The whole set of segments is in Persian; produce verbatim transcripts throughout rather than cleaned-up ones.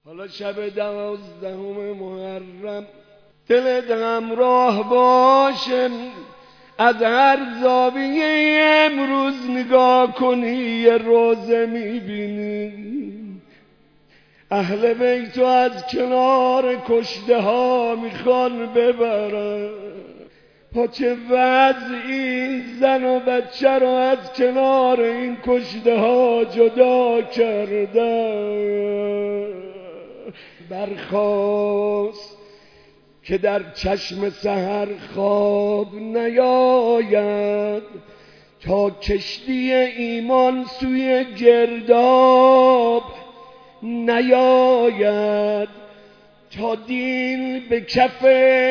حالا شب دوازدهم محرم دلت همراه باشه، از هر زاویه امروز نگاه کنی یه روزه میبینی. اهل بیتو از کنار کشته ها میخوان ببرن، پا چه وضعی زن و بچه رو از کنار این کشته ها جدا کردن. برخاست که در چشم سحر خواب نیاید، تا کشتی ایمان سوی گرداب نیاید، تا دین به کف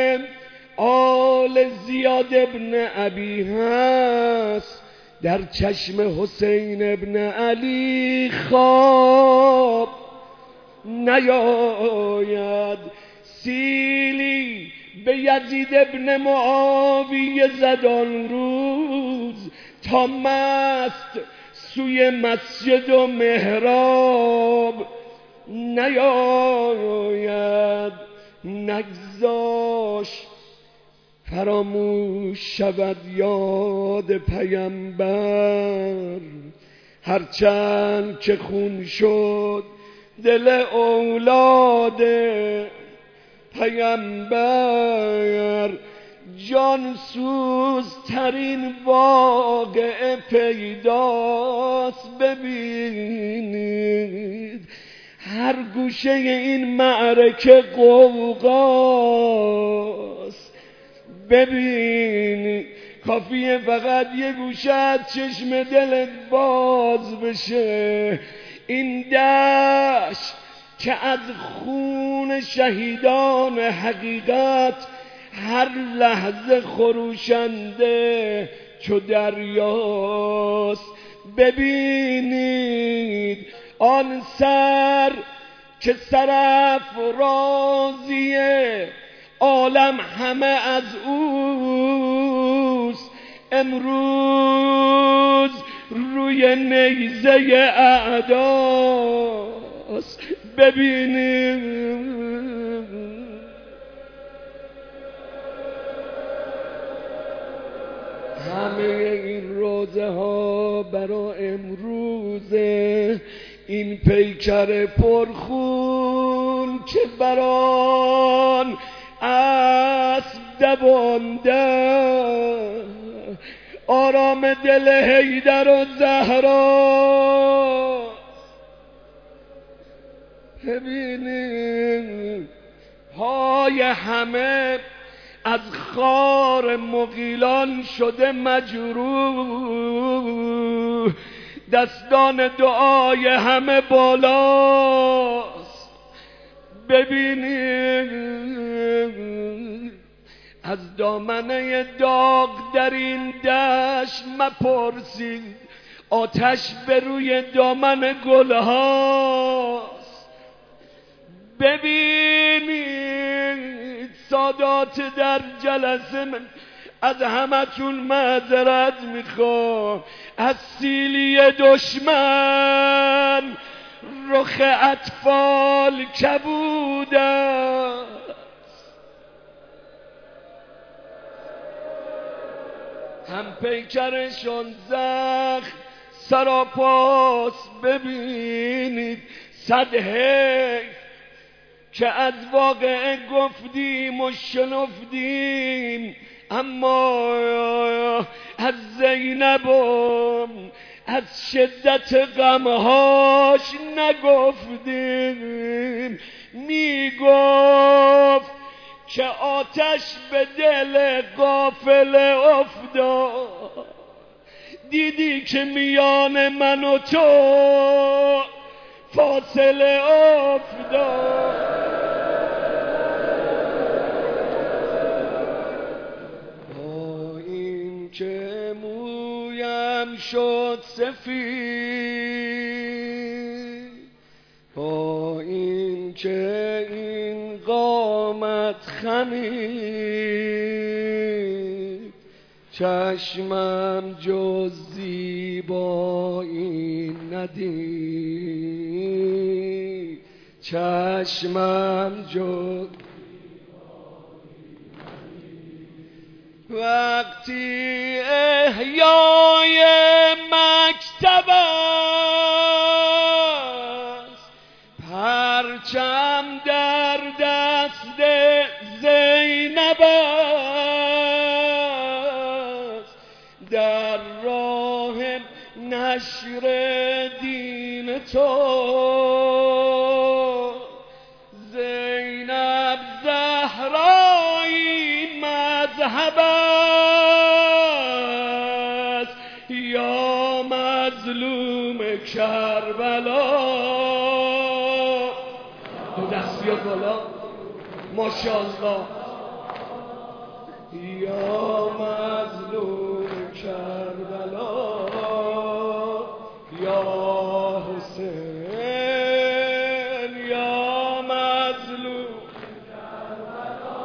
آل زیاد ابن ابی هست، در چشم حسین ابن علی خواب نیاید. سیلی به یزید ابن معاویه زد آن روز، تا مست سوی مسجد و محراب نیاید. نگذاش فراموش شود یاد پیامبر، هرچند که خون شد دل اولاد پیامبر. جانسوز ترین واقعه پیداست، ببینید هر گوشه این معرکه قوقاست. ببینید کافیه فقط یه گوشه از چشم دلت باز بشه، این دشت که از خون شهیدان حقیقت هر لحظه خروشنده چو دریاست. ببینید آن سر که سرافرازیه عالم همه از اوست، امروز روی نیزه اعداست. ببینید همه این روزه ها برا امروزه، این پیکر پرخون که بران اسب دوانده، آرام دل حیدر و زهرا. ببینید پای همه از خار مغیلان شده مجروح، دستان دعای همه بالاست. ببینید از دامنه داغ در این دشت مپرسید، آتش به روی دامن گلهاست. ببینید سادات در جلسه من از همتون معذرت میخوام، از سیلی دشمن رخ اطفال کبود است. هم پیکرشون زخم سراپاست. ببینید صد حیف که از واقعه گفتیم و شنفتیم، اما از زینب از شدت غمهاش نگفتیم. میگفت که آتش به دل غافل افتاد، دیدی که میان من و تو فاصله افتاد. با این که مویم شد سفید، با این که این قامت خمید، چشمم جز زیبایی ندید، چشمم جد وقتی احیای مکتب است پرچم در دست زینب است در راه نشر دین تو زینب زهرایی مذهب است یا مظلوم کربلا. دو دست بیاد بالا ماشاءالله. یا مظلوم کربلا یا حسین یا مظلوم کربلا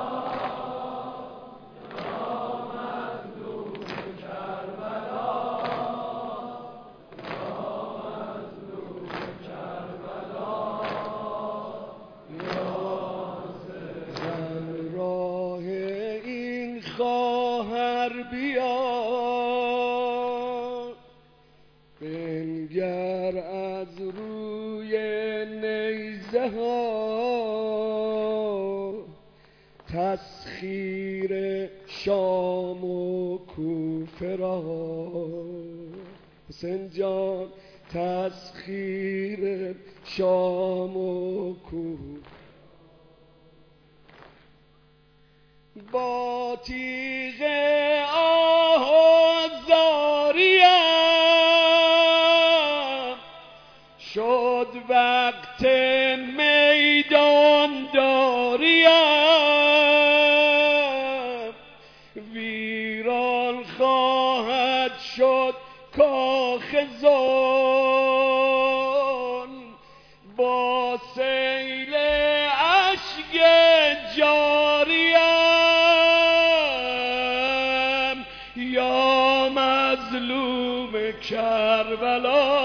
یا مظلوم کربلا یا مظلوم کربلا یا حسین. راه این خواهر بیا بنگر از روی نیزه ها تسخیر شام و کوفه را. حسین جان تسخیر شام و کوفه با تیغ آه و زاریم شد وقت میدان داریم ویران خواهد شد کاخ زن با سیل اشک جاریم یا مظلوم کربلا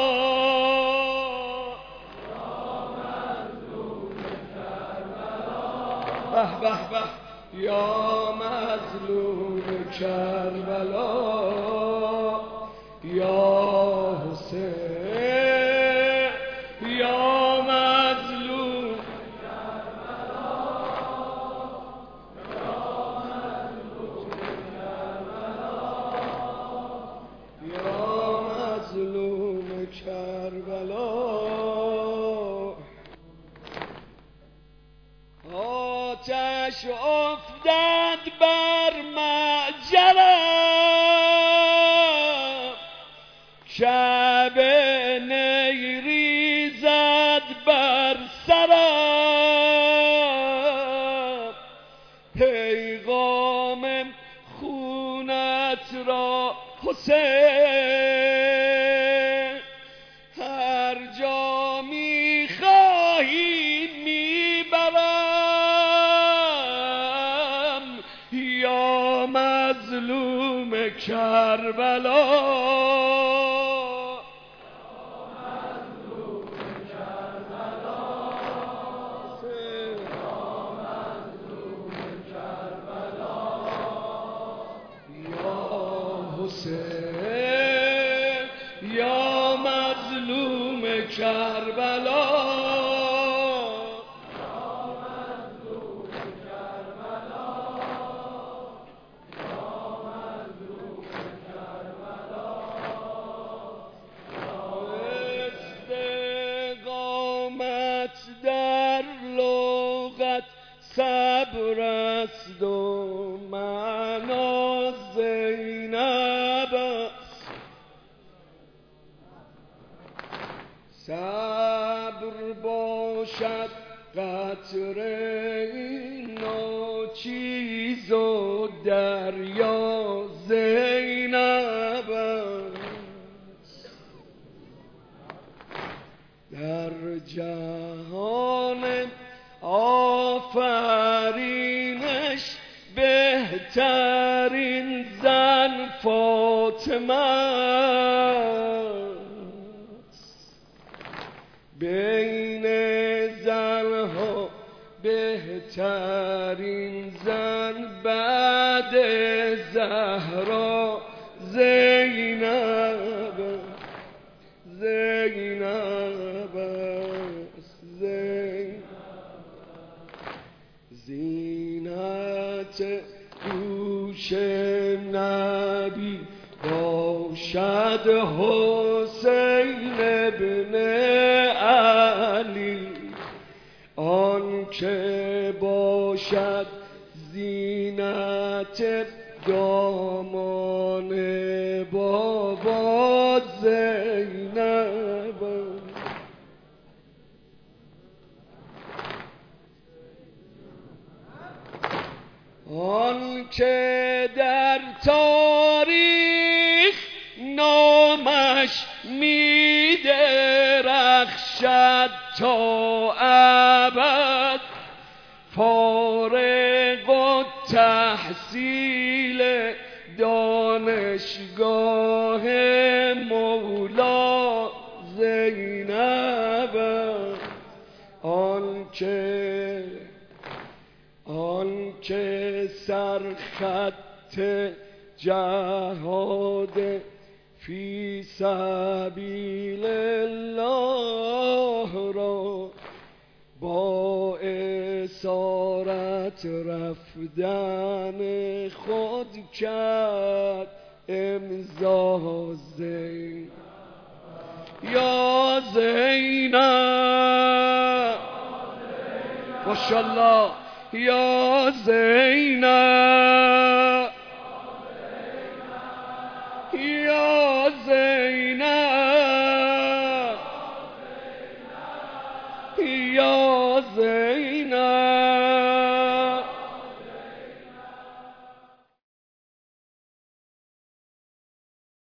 به به به یا مظلوم کربلا یا حسین یا مظلوم کربلا یا مظلوم کربلا یا مظلوم کربلا. آتش افتد بر معجرم شب نیریزد بر سرم پیغام خونت را حسین هر جا میخواهی میبرم یا مظلوم کربلا یا مظلوم کربلا یا مظلوم کربلا یا مظلوم کربلا استقامت در لغت صبر است و معنا زینب است صبر باشد قطره ناچیز و دریا زینب است در جهان آفرینش بهترین زن فاطمه است بین زن بهترین زن بعد زهرا زینب زینب زینب زینت دوش نبی باشد حسین ابن علی، آن که باشد زینت دامان بابا زینب. آن که در تاریخ نامش می درخشد تا ابد، فارغ التحصیل دانشگاه مولا زینب. آن که آن که سرخط جهاد فی سبیل الله را با اسارت رفتن خود کرد امضا زینب. یا زینب ماشاءالله، یا زینب یا زینب یا زینب